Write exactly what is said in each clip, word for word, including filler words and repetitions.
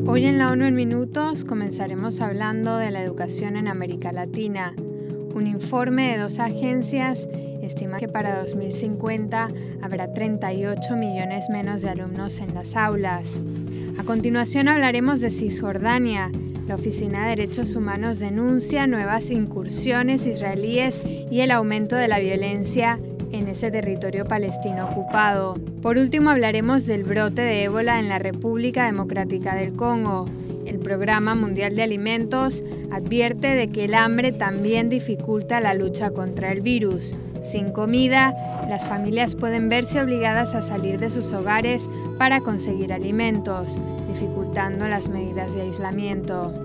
Hoy en la ONU en Minutos comenzaremos hablando de la educación en América Latina. Un informe de dos agencias estima que para dos mil cincuenta habrá treinta y ocho millones menos de alumnos en las aulas. A continuación hablaremos de Cisjordania. La Oficina de Derechos Humanos denuncia nuevas incursiones israelíes y el aumento de la violencia en ese territorio palestino ocupado. Por último, hablaremos del brote de ébola en la República Democrática del Congo. El Programa Mundial de Alimentos advierte de que el hambre también dificulta la lucha contra el virus. Sin comida, las familias pueden verse obligadas a salir de sus hogares para conseguir alimentos, dificultando las medidas de aislamiento.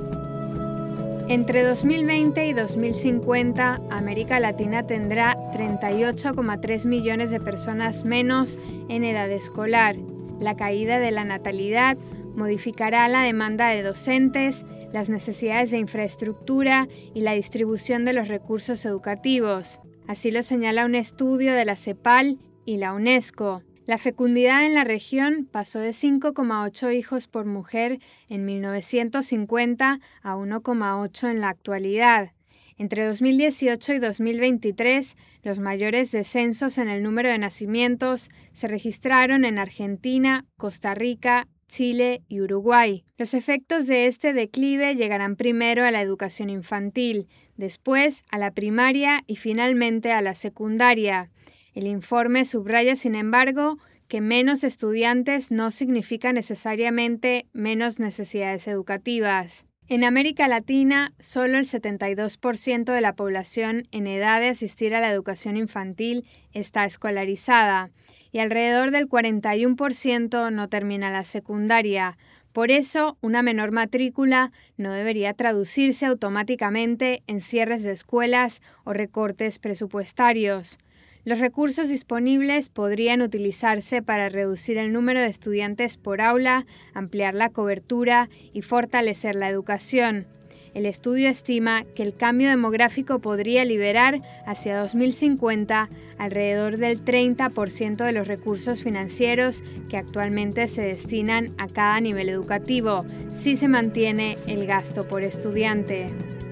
Entre dos mil veinte y dos mil cincuenta, América Latina tendrá treinta y ocho coma tres millones de personas menos en edad escolar. La caída de la natalidad modificará la demanda de docentes, las necesidades de infraestructura y la distribución de los recursos educativos. Así lo señala un estudio de la CEPAL y la UNESCO. La fecundidad en la región pasó de cinco coma ocho hijos por mujer en mil novecientos cincuenta a uno coma ocho en la actualidad. Entre dos mil dieciocho y dos mil veintitrés, los mayores descensos en el número de nacimientos se registraron en Argentina, Costa Rica, Chile y Uruguay. Los efectos de este declive llegarán primero a la educación infantil, después a la primaria y finalmente a la secundaria. El informe subraya, sin embargo, que menos estudiantes no significa necesariamente menos necesidades educativas. En América Latina, solo el setenta y dos por ciento de la población en edad de asistir a la educación infantil está escolarizada y alrededor del cuarenta y uno por ciento no termina la secundaria. Por eso, una menor matrícula no debería traducirse automáticamente en cierres de escuelas o recortes presupuestarios. Los recursos disponibles podrían utilizarse para reducir el número de estudiantes por aula, ampliar la cobertura y fortalecer la educación. El estudio estima que el cambio demográfico podría liberar hacia dos mil cincuenta alrededor del treinta por ciento de los recursos financieros que actualmente se destinan a cada nivel educativo, si se mantiene el gasto por estudiante.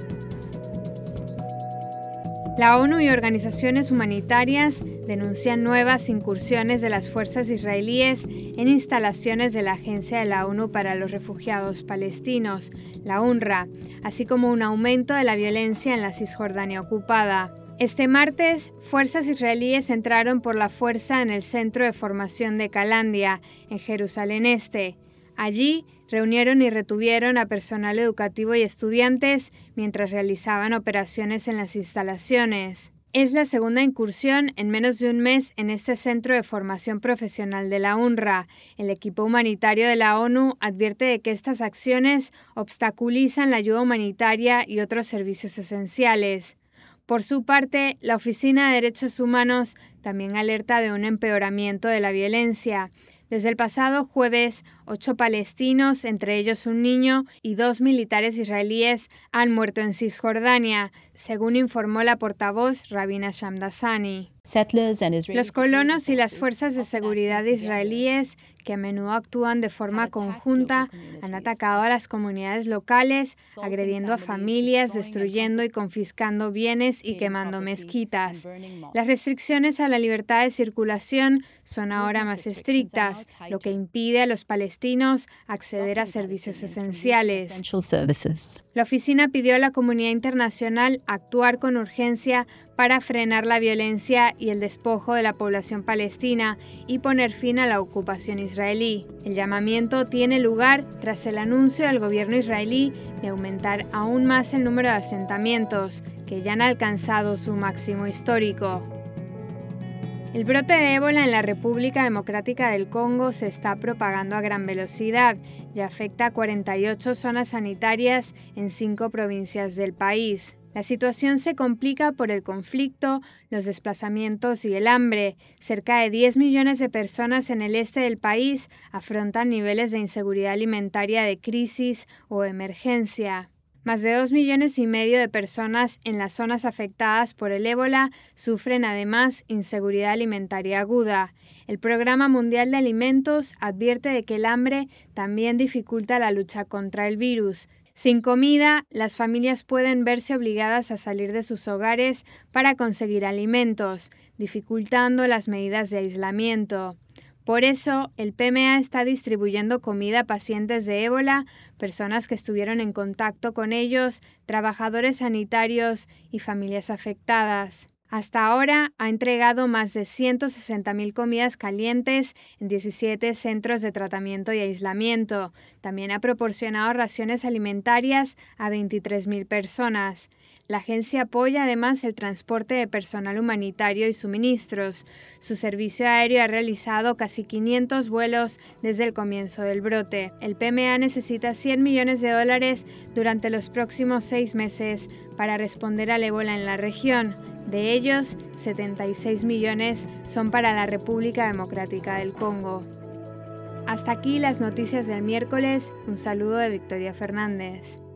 La ONU y organizaciones humanitarias denuncian nuevas incursiones de las fuerzas israelíes en instalaciones de la Agencia de la ONU para los Refugiados Palestinos, la UNRWA, así como un aumento de la violencia en la Cisjordania ocupada. Este martes, fuerzas israelíes entraron por la fuerza en el centro de formación de Calandia, en Jerusalén Este. Allí reunieron y retuvieron a personal educativo y estudiantes mientras realizaban operaciones en las instalaciones. Es la segunda incursión en menos de un mes en este centro de formación profesional de la UNRWA. El equipo humanitario de la ONU advierte de que estas acciones obstaculizan la ayuda humanitaria y otros servicios esenciales. Por su parte, la Oficina de Derechos Humanos también alerta de un empeoramiento de la violencia. Desde el pasado jueves, ocho palestinos, entre ellos un niño, y dos militares israelíes han muerto en Cisjordania, según informó la portavoz Rabina Shamdasani. Los colonos y las fuerzas de seguridad israelíes, que a menudo actúan de forma conjunta, han atacado a las comunidades locales, agrediendo a familias, destruyendo y confiscando bienes y quemando mezquitas. Las restricciones a la libertad de circulación son ahora más estrictas, lo que impide a los palestinos acceder a servicios esenciales. La oficina pidió a la comunidad internacional actuar con urgencia para frenar la violencia y el despojo de la población palestina y poner fin a la ocupación israelí. El llamamiento tiene lugar tras el anuncio del gobierno israelí de aumentar aún más el número de asentamientos, que ya han alcanzado su máximo histórico. El brote de ébola en la República Democrática del Congo se está propagando a gran velocidad y afecta a cuarenta y ocho zonas sanitarias en cinco provincias del país. La situación se complica por el conflicto, los desplazamientos y el hambre. Cerca de diez millones de personas en el este del país afrontan niveles de inseguridad alimentaria de crisis o emergencia. Más de dos millones y medio de personas en las zonas afectadas por el ébola sufren además inseguridad alimentaria aguda. El Programa Mundial de Alimentos advierte de que el hambre también dificulta la lucha contra el virus. Sin comida, las familias pueden verse obligadas a salir de sus hogares para conseguir alimentos, dificultando las medidas de aislamiento. Por eso, el P M A está distribuyendo comida a pacientes de ébola, personas que estuvieron en contacto con ellos, trabajadores sanitarios y familias afectadas. Hasta ahora ha entregado más de ciento sesenta mil comidas calientes en diecisiete centros de tratamiento y aislamiento. También ha proporcionado raciones alimentarias a veintitrés mil personas. La agencia apoya además el transporte de personal humanitario y suministros. Su servicio aéreo ha realizado casi quinientos vuelos desde el comienzo del brote. El P M A necesita cien millones de dólares durante los próximos seis meses para responder al ébola en la región. De ellos, setenta y seis millones son para la República Democrática del Congo. Hasta aquí las noticias del miércoles. Un saludo de Victoria Fernández.